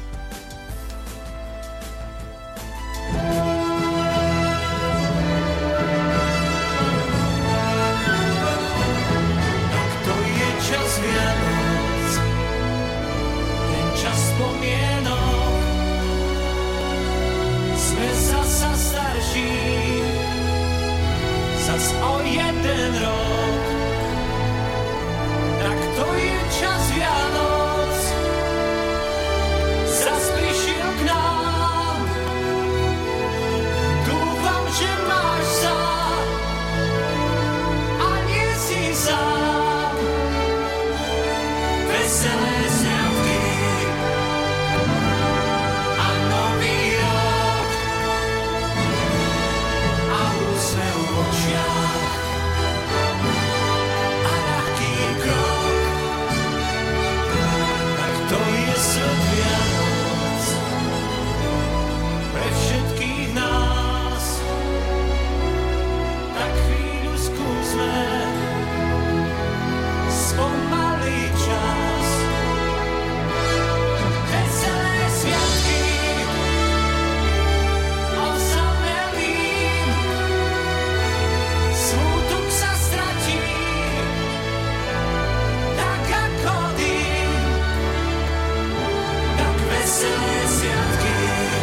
To je čas Vianoc, ten čas spomienok. Sme zasa starší, zas o jeden rok. Tak to je čas Vianoc, zas prišiel k nám. Dúfam, že máš sa a nie si sám. Veselé sviatky a nový rok a úsmev v očiach a ľahký krok. Tak to je svet Vianoc pre všetkých nás. Tak chvíľu skúsme spomaliť čas. Veselé sviatky osamelým, smútok sa stratí tak ako dým. Tak veselé sviatky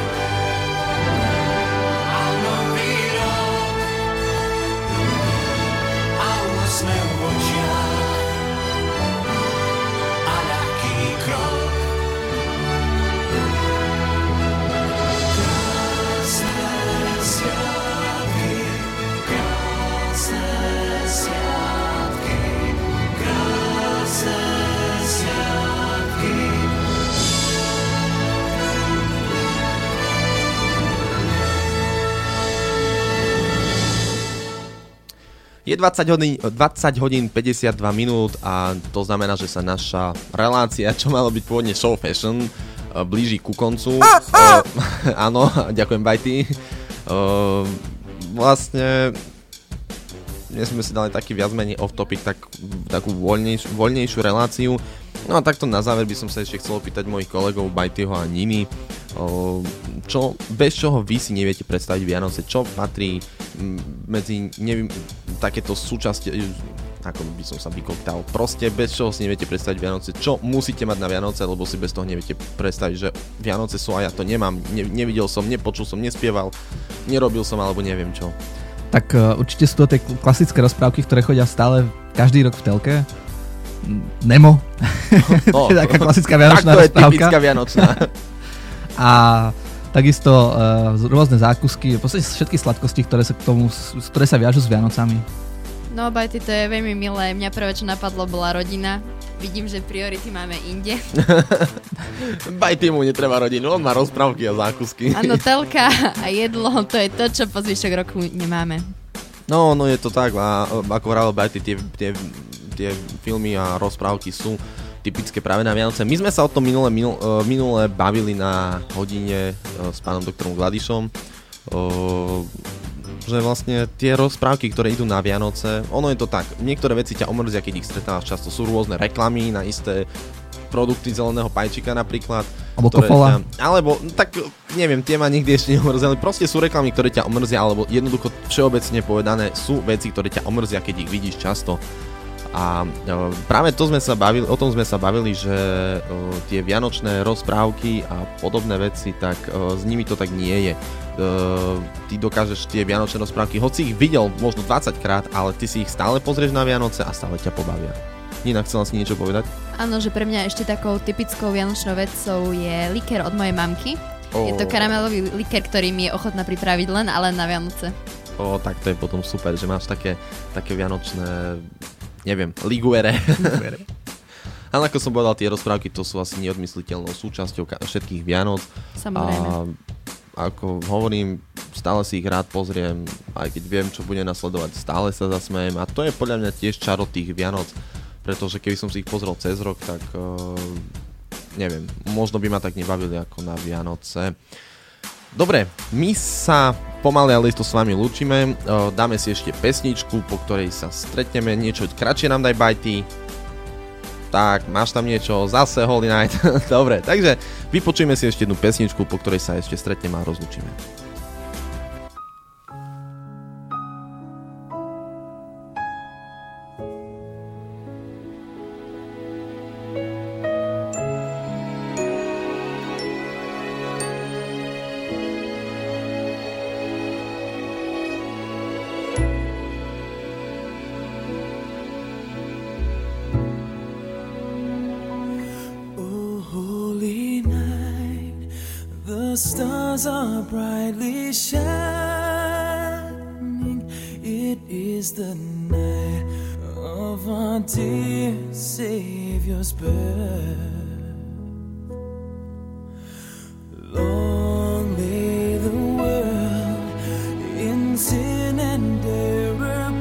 a nový rok a úsmev v očiach a ľahký krok. Krásne sviatky, krásne sviatky. Je 20 hodín 52 minút a to znamená, že sa naša relácia, čo malo byť pôvodne show fashion, blíži ku koncu. Áno, ďakujem Bajty. Vlastne dnes sme si dali taký viac menej off topic, takú voľnejšiu reláciu. No a takto na záver by som sa ešte chcel opýtať mojich kolegov Bajtyho a Niny, bez čoho vy si neviete predstaviť Vianoce, čo patrí medzi takéto súčasť, ako by som sa vykoktal, proste bez čoho si neviete predstaviť Vianoce, čo musíte mať na Vianoce, lebo si bez toho neviete predstaviť, že Vianoce sú a ja to nemám, nevidel som, nepočul som, nespieval, nerobil som alebo neviem čo. Tak určite sú to tie klasické rozprávky, ktoré chodia stále každý rok v telke. Nemo. To je taká klasická vianočná rozprávka. Tak to je typická vianočná. A takisto rôzne zákusky, v podstate všetky sladkosti, ktoré sa viažú s Vianocami. No, Bajty, to je veľmi milé. Mňa prvé, čo napadlo, bola rodina. Vidím, že priority máme inde. Bajty mu netreba rodinu, on má rozprávky a zákusky. Áno, telka a jedlo, to je to, čo po zvyšok roku nemáme. No, je to tak, a ako vravel Bajty, tie filmy a rozprávky sú typické práve na Vianoce. My sme sa o tom minule bavili na hodine s pánom doktorom Gladišom, že vlastne tie rozprávky, ktoré idú na Vianoce, ono je to tak, niektoré veci ťa omrzia, keď ich stretávaš často, sú rôzne reklamy na isté produkty zeleného pajčika napríklad. Alebo kofola. Alebo, tak neviem, tie ma nikdy ešte neomrzeli. Proste sú reklamy, ktoré ťa omrzia, alebo jednoducho všeobecne povedané sú veci, ktoré ťa omrzia, keď ich vidíš často. A práve o tom sme sa bavili, že tie vianočné rozprávky a podobné veci, tak s nimi to tak nie je. Ty dokážeš tie vianočné rozprávky, hoci ich videl možno 20 krát, ale ty si ich stále pozrieš na Vianoce a stále ťa pobavia. Nina, chcela si niečo povedať? Áno, že pre mňa ešte takou typickou vianočnou vecou je likér od mojej mamky. Je to karamelový likér, ktorý mi je ochotná pripraviť len na Vianoce. Tak to je potom super, že máš také vianočné, neviem, liguere. Ale ako som povedal, tie rozprávky to sú asi neodmysliteľnou súčasťou všetkých Vianoc. Samozrejme. A ako hovorím, stále si ich rád pozriem, aj keď viem, čo bude nasledovať, stále sa zasmejem. A to je podľa mňa tiež čaro tých Vianoc, pretože keby som si ich pozrel cez rok, tak neviem, možno by ma tak nebavili ako na Vianoce. Dobre, my sa pomaly ale isto s vami lúčime, dáme si ešte pesničku, po ktorej sa stretneme, niečo kratšie nám daj Bajty. Tak, máš tam niečo, zase Holy Night. Dobre, takže vypočujeme si ešte jednu pesničku, po ktorej sa ešte stretneme a rozlúčime. The stars are brightly shining. It is the night of our dear Savior's birth. Long lay the world in sin and error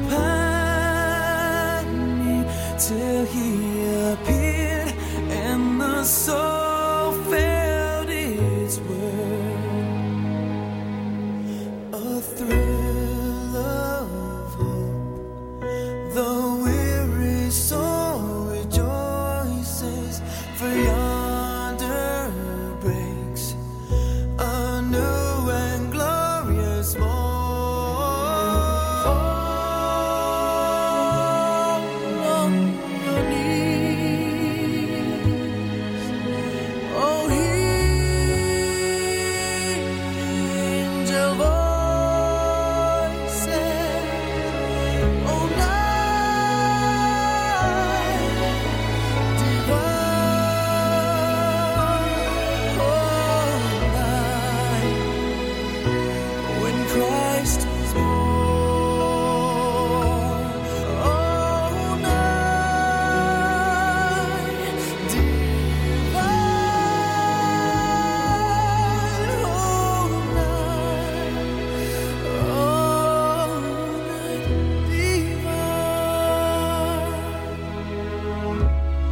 pining, till He appeared and the soul felt its worth. A thrill of hope, the weary soul rejoices, for yonder breaks a new and glorious morn. Fall on your knees, oh, hear angel voices, oh, night divine, oh, night when Christ was born, oh, night divine, oh, night divine.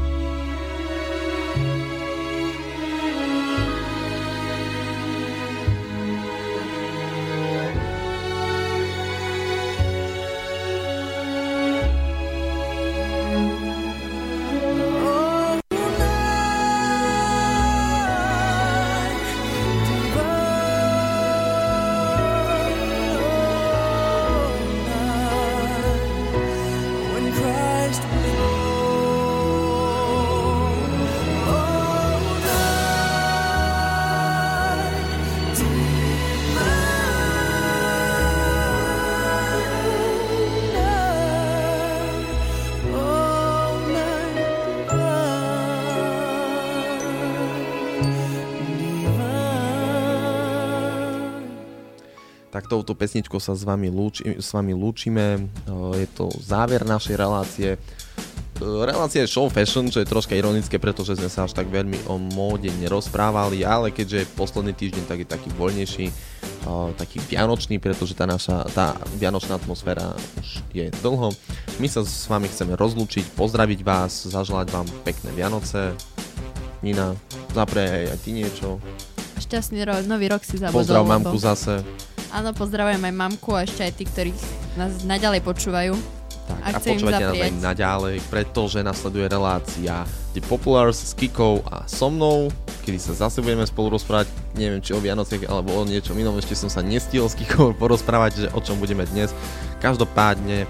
When Christ was born, oh, night divine, oh, night divine. Tak touto pesničkou sa s vami lúčime. Je to záver našej relácie. Relácia je show fashion, čo je troška ironické, pretože sme sa až tak veľmi o móde nerozprávali, ale keďže posledný týždeň tak je taký voľnejší, taký vianočný, pretože tá vianočná atmosféra už je dlho. My sa s vami chceme rozlúčiť, pozdraviť vás, zaželať vám pekné Vianoce. Nina, zapriaj aj ty niečo. Šťastný nový rok si zabudol. Pozdrav mamku zase. Áno, pozdravujem aj mamku a ešte aj tí, ktorí nás naďalej počúvajú. Tak, a počúvajte nás aj naďalej, pretože nasleduje relácia The Populars s Kikou a so mnou, kedy sa zase budeme spolu rozprávať, neviem či o Vianociach alebo o niečom inom, ešte som sa nestihol s Kikou porozprávať, že o čom budeme dnes. Každopádne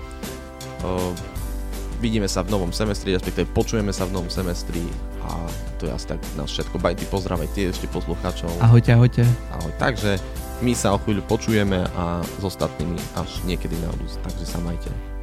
vidíme sa v novom semestri, respektíve počujeme sa v novom semestri a to je asi tak nás všetko. Bajty, pozdravaj tie ešte poslucháčov. Ahojte, ahojte. Ahoj, takže my sa o chvíľu počujeme a s ostatnými až niekedy na budúci, takže sa majte.